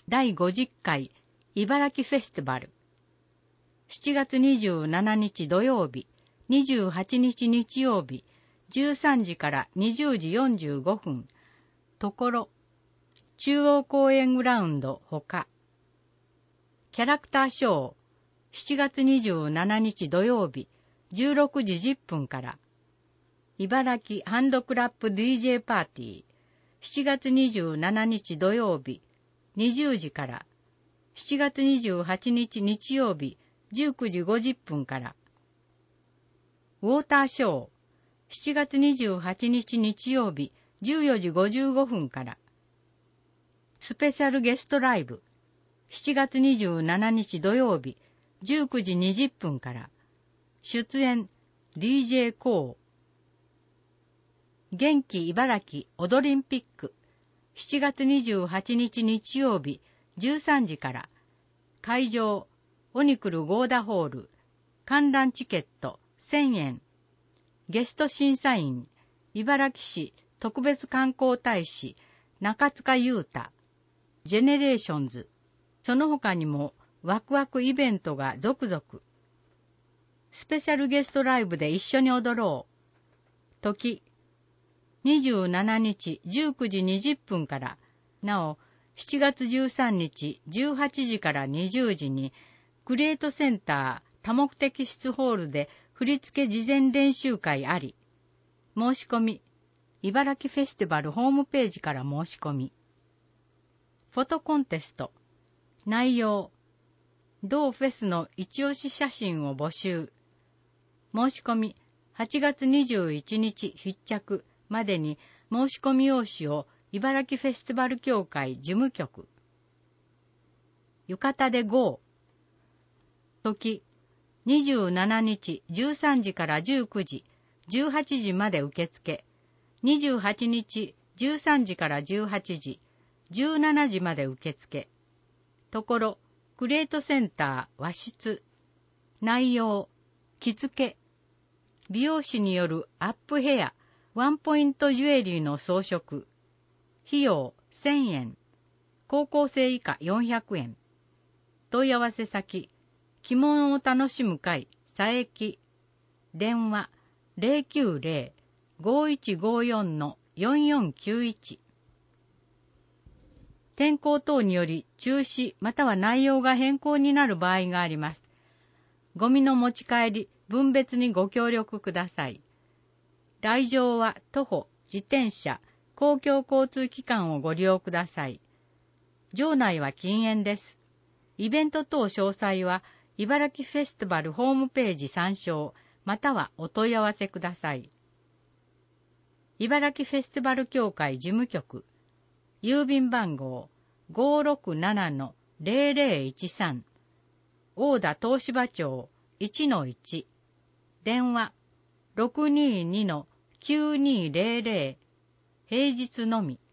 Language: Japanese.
第50回茨城フェスティバル。7月27日土曜日、28日日曜日、13時から20時45分。ところ、中央公園グラウンドほか。キャラクターショー、7月27日土曜日、16時10分から。茨城ハンドクラップ DJ パーティー、7月27日土曜日、20時から。7月28日日曜日、19時50分から。ウォーターショー、7月28日日曜日、14時55分から。スペシャルゲストライブ、7月27日土曜日、19時20分から。出演、DJ コー。元気茨城オドリンピック、7月28日日曜日、13時から。会場、オニクルゴーダホール。観覧チケット、1000円。ゲスト審査員、茨城市特別観光大使、中塚優太。ジェネレーションズ。その他にもワクワクイベントが続々。スペシャルゲストライブで一緒に踊ろう。時、27日19時20分から。なお、7月13日18時から20時に、クリエイトセンター多目的室ホールで振付事前練習会あり。申し込み、茨城フェスティバルホームページから申し込み。フォトコンテスト。内容。同フェスの一押し写真を募集。申し込み、8月21日必着までに申し込み用紙を茨城フェスティバル協会事務局。浴衣で GO。時、27日13時から19時、18時まで受付。28日13時から18時、17時まで受付。ところ、クリエイトセンター和室。内容、着付け。美容師によるアップヘア、ワンポイントジュエリーの装飾。費用1000円。高校生以下400円。問い合わせ先、着物を楽しむ会、佐伯。電話、090-5154-4491。天候等により中止または内容が変更になる場合があります。ゴミの持ち帰り、分別にご協力ください。来場は徒歩、自転車、公共交通機関をご利用ください。場内は禁煙です。イベント等詳細は茨城フェスティバルホームページ参照またはお問い合わせください。茨城フェスティバル協会事務局、郵便番号 567-0013 大田東芝町 1-1 電話 622-9200 平日のみ。